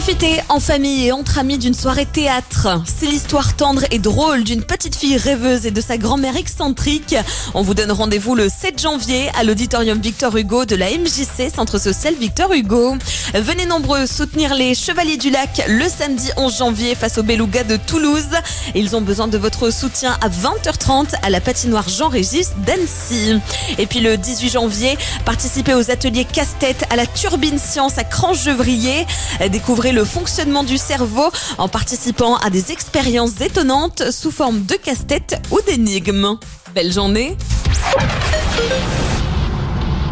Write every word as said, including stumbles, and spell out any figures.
Profitez en famille et entre amis d'une soirée théâtre. C'est l'histoire tendre et drôle d'une petite fille rêveuse et de sa grand-mère excentrique. On vous donne rendez-vous le sept janvier à l'auditorium Victor Hugo de la M J C, Centre Social Victor Hugo. Venez nombreux soutenir les Chevaliers du Lac le samedi onze janvier face aux Belugas de Toulouse. Ils ont besoin de votre soutien à vingt heures trente à la patinoire Jean-Régis d'Annecy. Et puis le dix-huit janvier, participez aux ateliers casse-tête à la Turbine Science à Cranchevrier. Découvrez le fonctionnement du cerveau en participant à des expériences étonnantes sous forme de casse-tête ou d'énigmes. Belle journée!